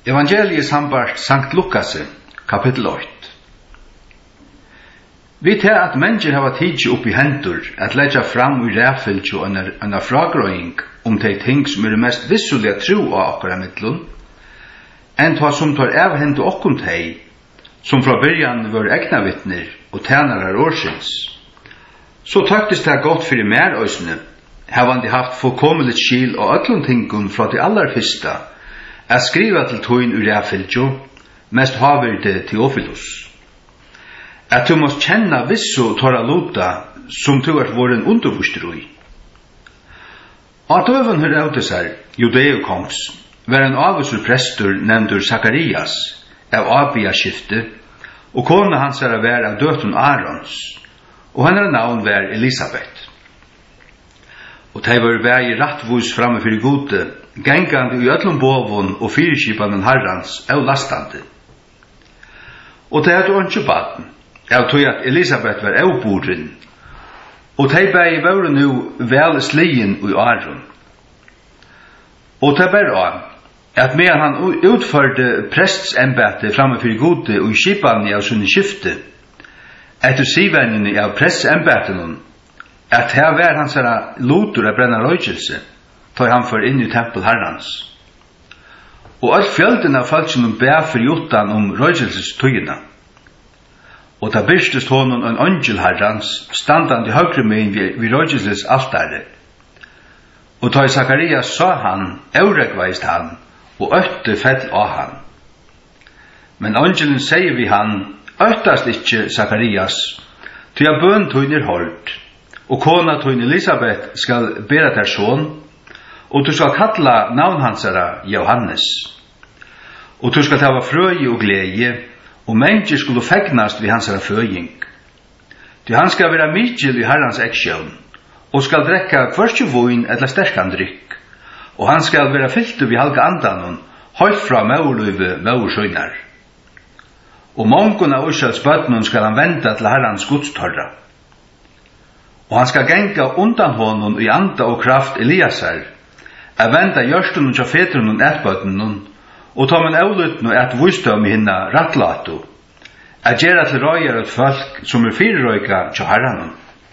Evangeliet sambart Sankt Lukas, kapitel 8. Vi tar at mennesker hava tidsi upp i hendur at leggja fram i ræfylgju en fragrøying de ting som mest vissulega tro av okkara mittlun, enn ta som tar avhendu okkum tei, som fra byrjan var egnavittner og tænarar årsins. Så tøktist det godt fyrir mer òsne, havandi haft fullkomelig skil og öllum tingun fra de allar fyrsta, at skriva til tøyn ur ræfylgju, mest haver det Teofilus. At du måst kjenna vissu torra luta som du er våren undervurster i. At døven hør autisar, Judeo-kongs, var en avusur prestur nevndur Sakarias, av Abia-skifte, og kona hans var av døtun Arons, og hennar navn var Elisabeth. Og de var vei rattvus framme fyrir gode, gengande i öllum bovun og fyrirskipanen Harrans av lastande. Og de hadde åndsju baden, av tog at Elisabeth var avboren, og de bei var nu vel slien i Aron. Og de bare at medan han utførte prestsembetet framme fyrir gode og i skipane av sunne skifte, etter sivennene av prestsembetet, at her var hans lotur av brenna røykelse, tog han for inn i tempel Herrans. Og alt fjölden av folk som ber for jotan røykelsestøyene. Og da byrstest honom en angel Herrans, standand i høyre min vid røykelses altare. Og da Sakarias sa han, euregveist han, og øtte fell av han. Men angelen sier vi han, øttast ikkje Sakarias, til jeg bøn tøyner holdt, og kona tøyner Elisabeth skal bera ter son, og du skal kalla navn hansara Johannes. Og du skal tava frøy og glede, og mennesker skulle fegnast ved hansara føying. Til han skal være mykjel i Herrans eksjøn, og skal drekka hverskje voin eller sterkan drykk, og han skal være fyllt ved halga andanon, høyt fra maurløyve maursøynar. Og mongon av Ushals bøtnon skal han venda til Herrans godstorra. Og han skal genga undan honom i anda og kraft Eliasar, at venda gjørstun og fetrun og etbøtnon, og ta man avlutn og et vustøm i hinna rattlatu, at gjerra til røyar et folk som fyrirrøyka til Herranon.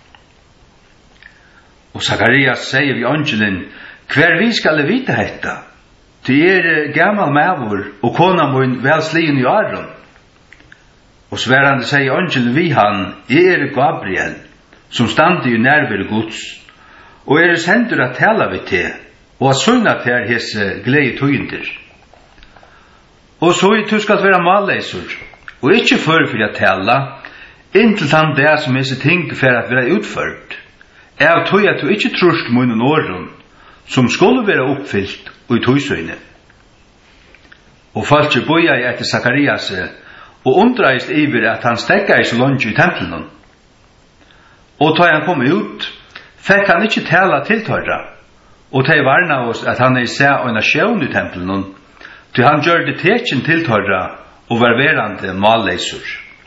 Og Sakarias sier vi angelen, hver vi skal vite hetta, til gammal mavur, og kona mun vel slien i Aron. Og sverande sier angelen vi han, Gabriel, som standi i nærvær Guds, og sendur at tala vi til, og at sunna til hese glede tøyndir. Og så du skal være malleisur, og ikkje for å tala, inntil tann det som hese ting for at være utført, av tøy at du ikkje trust munnen åren, som skulle være oppfyllt og i tøysøyne. Og falskje boja i etter Sakarias, og undreist iver at han stekka i så langt i tempelen. Og da han kom ut, fikk han ikkje tala tiltørra, og de varna oss at han se en sjøvn i tempelen, til han gjør det tekjen tiltørra og var verande malleisur.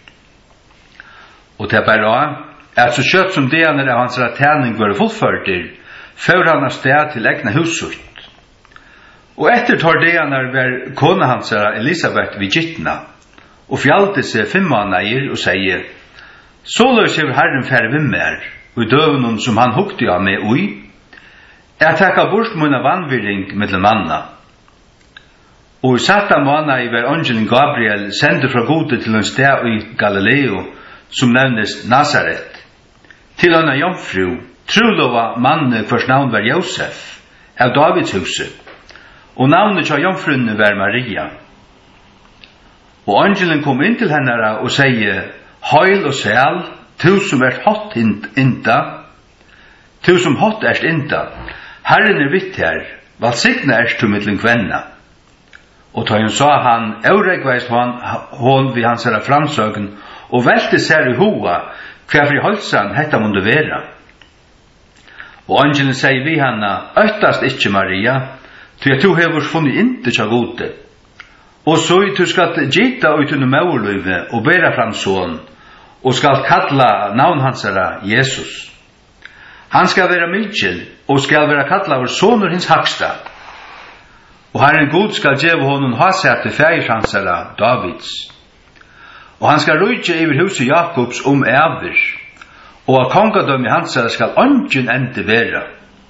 Og det bare at så kjøtt som det han av hans tæning var fullførter, før han av sted til egna husut. Og etter tar det han var kona hans Elisabeth vid gittna, og fjalte seg 5 måneder og sier, så løs hever Herren færre vimmer, og i døvnen som han hukte av med ui, jeg takka bort munna vannvirring mellom manna. Og i 17 måneder var angelen Gabriel sendt fra gode til en sted i Galileo, som nevnes Nazaret, til en jomfru, trolova manne hvers navn var Josef, av Davids huset, og navnet av jomfrunne var Maria. Og angelen kom inn til henne og sier, «Heil og sel, tu som er hot inda, tu som hot erst inda, Herren er vitt her, valsigna erst tu mittlen kvenna.» Og da hun sa han, «Euregveist hon vi hans herra framsøgen, og velte seg i hoa, hver fri holsan hetta mundu vera.» Og angelen sier vi henne, «Øttast ikkje Maria, til at du hefur funnet inte tja gode. Og så du skal gita ut under maurløyve og bera fram son, og skal kalla navn hansara Jesus. Han skal vera mykjel, og skal vera kalla vår sonur hins haksta. og Herren God skal gjeve honom hasete fægirsansara Davids. Og han skal rujtje iver huset Jakobs ever, og av kongadømme hansara skal ongjen ende vera.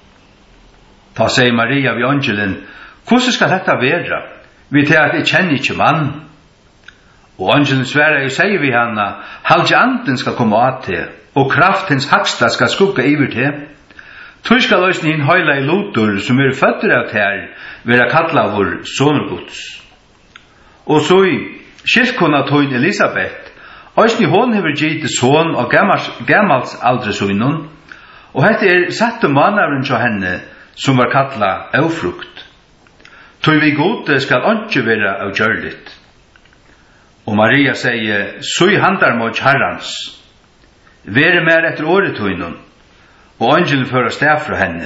Ta sier Maria ved angelen, hvordan skal dette vera? Vi til at jeg kjenner ikke mann. Og angelen sværer og sier vi henne, halvje anden skal komme av til, og kraftens haksta skal skugga iver til. Tog skal løsne inn høyla i lotor, som føtter av ter, vera kalla vår sonergods. Og så i skiltkona tøyn Elisabeth, løsne hon hever gitt son og gammals aldre søgnon, og hette satte manavren til henne, som var kalla aufrukt. Tog vi gode skal ikke være av gjørligt. Og Maria sier, «Søy handar mot herrans, være mer etter åretøynen, og angelen fører sted fra henne.»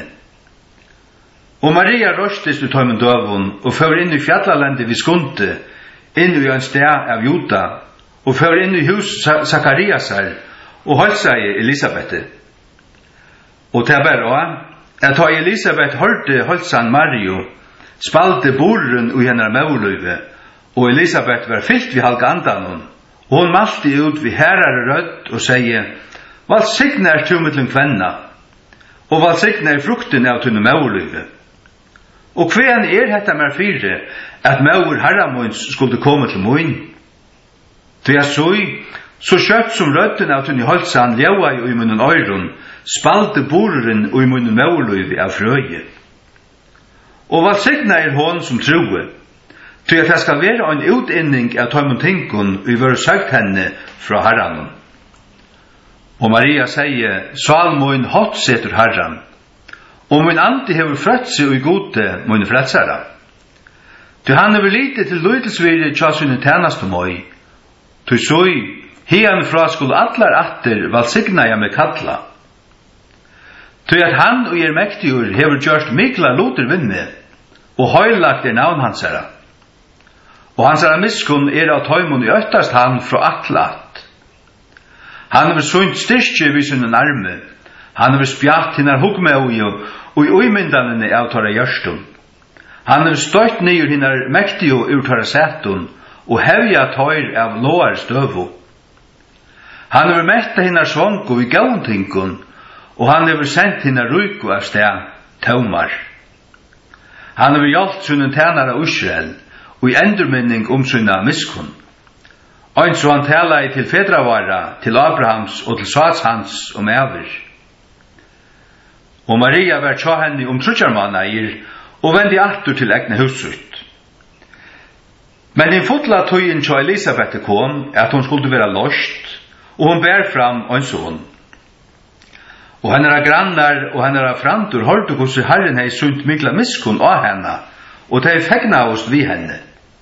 Og Maria røstes ut av døven, og fører inn i fjallalandet vid Skunte, inn i en sted av Juda, og fører inn i hus Zakariasar, og holdt seg Elisabeth. Og til bare at da Elisabeth hørte holdt Mario, spalte boren i hennar mauløyve, og Elisabeth var fyllt vid halga andanon, og hon malte ut vid herrare rødt og sier, «Valsigna er tumittlen kvenna, og valsigna er frukten av tunne mauløyve. Og kven hetta mer fire, at maur herramoins skulle komme til moin? Til jeg så kjøpt som rødden av tunne holtsan ljaua i munnen øyron, spalte boren i munnen mauløyve av frøye. Og valsigna er hon som troe, til at det skal være en utinning av tøymon tinkun vi var søkt henne fra herran. Og Maria sier, «Salmoin hot setur herran, og min ante hever frøtt seg i gode min frelsara. Til han hever lite til løydelsvire tja sinne tjenast om oi, til søy, hian fra skulle atlar atter valsigna jeg med kalla. Til at han og mektigur hever gjørst mikla loter vinne, og høylagt navn hansara. Og hansara miskun av tøymon i øttast han fra atlat. Han hever sunt styrkje vid sin arme, han hever spjatt hinnar hugmaujo, og i uimyndanene av tåra gjørstum. Han hever støyt nyer hinnar mektigo ur tåra sætun, og hevja tøyr av loar støvu. Han hever metta hinnar svongu i gauntinkun, og han hever sendt hinnar ruiku av sted taumar. Han hever hjalt sunnen tænare Israel, og i endurminning sunna miskun. Ein så han tala til fedravara, til Abrahams og til Sats hans ever. Og Maria var tja henne trutjarmannair, og vendi attur til egne husut. Men en fotla tøyen tja Elisabeth kom, at hon skulle være lost, og hon bær fram ein son. Og hennara grannar og hennara framtur hørte hvordan Herren hei sunt mikla miskun av henne, og de fegna oss vi henne.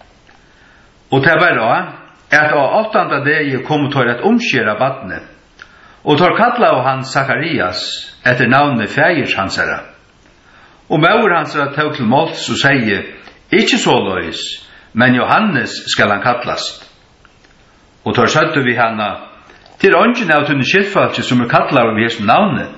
Og det var da, at av 8. dag kom til et omskjera badne, og tar kalla av han Zakarias etter navnet Fægers hansara. Og maur hansara tog til måls og sier, «Ikke så løys, men Johannes skal han kallast.» Og tar søtte vi henne, «Til ånden av tunne skilfalse som kalla av hans navnet.»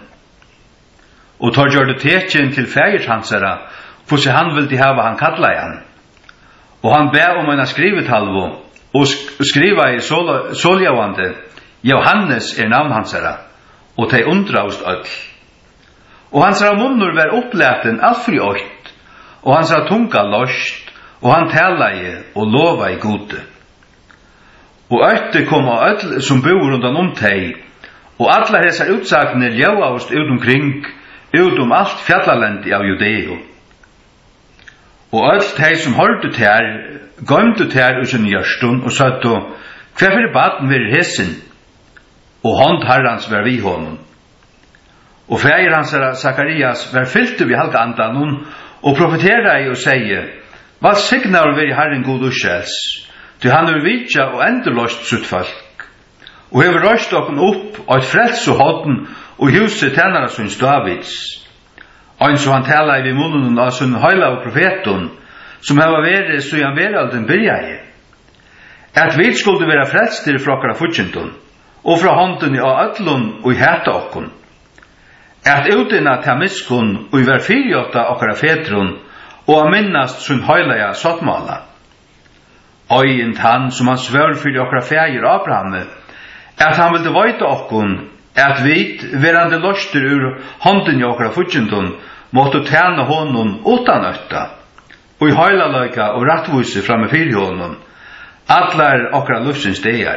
Og tar gjør det tekjen til Fægers hansara, for han ville hava han kalla han. Og han ber om en skrivetalvo, og skriva i soljavande, Johannes navn hansara, og de undraust öll. Og hansara munnur var oppleten allfri åkt, og hansara tunga lost, og han talaie og lova i gode. Og ötte kom av öll som bor rundan teg, og alla hesar utsakne ljaust ut omkring, ut alt fjallalendi av Judeo. Og öll teg som hørte ter, gøymte ter ur sin hjørstun, og satt og, hver fyrir baden vir hesen, og hånd herrans var vi honom. Og fægir hans Zakarias var fyllt vi halka andanon, og profetera i og seie, «Hva signar vi herren god uskjels, til han er vidja og endurlost sutt folk, og hever røst okken opp og et frels og hodden og huset tennara sunns Davids. Ein så han tala i munnen av sunn høyla og profeton, som heva vere så han veralden byrjaie. At vi skulle være frelstir fra okkara futjentun, og fra hånden av öllun og i hæta okkun. At utina ta miskun og i ver fyrjota okkara fedrun, og a minnast sun høylaja sottmala. Øyint han som han svør fyrir okra fægir Abrahamme, at han vildi veita okkun, at vit, verande lostur ur hånden i okra fudjendun, måtte tjene honom utan øtta, og i høylaløyka og rattvise framme fyrir honom, allar okra lufsins degar.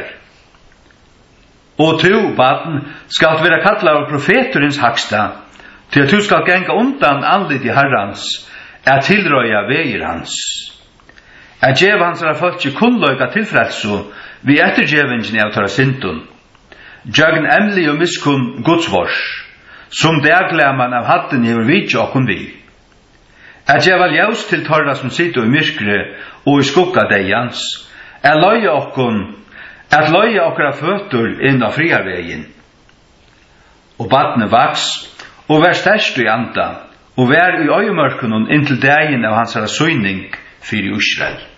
Og tu, baden, skal vera kalla av profeturins haksta, til at du skal genga undan anlit i herrans, at tilrøya vegir hans. At djev hans er folk i kunnløyga tilfrelsu, vi ettergjevingen av tåra syndun. Jøgn emli og miskunn godsvors, som dagleman av hatten i vidja okkun vi. At djeva ljós til tåra som sitter i myrkre og i skugga deians, at løya okkara føtur inn av friarvegin. Og badne vaks, og vær stærst i anda, og vær i øyemørkunun inntil dagen av hans syning fyrir Israel.